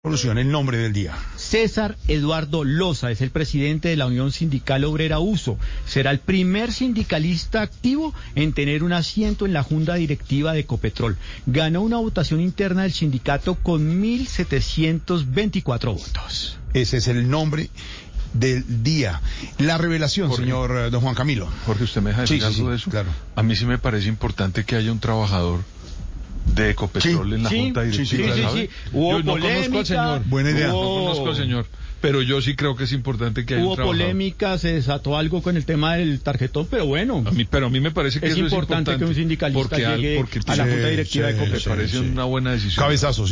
Solución, el nombre del día. César Eduardo Loza es el presidente de la Unión Sindical Obrera USO. Será el primer sindicalista activo en tener un asiento en la junta directiva de Ecopetrol. Ganó una votación interna del sindicato con 1.724 votos. Ese es el nombre del día. La revelación, Jorge, señor don Juan Camilo. Jorge, ¿usted me deja decir algo de eso? Claro. A mí sí me parece importante que haya un trabajador de Ecopetrol en la junta directiva. Sí. Hubo polémica, conozco al señor. Buena idea. No conozco al señor, pero yo sí creo que es importante que haya un trabajador. Hubo polémica, se desató algo con el tema del tarjetón, pero bueno. A mí me parece que es eso importante que un sindicalista llegue a la junta directiva de Ecopetrol. Me parece una buena decisión. Cabezazos.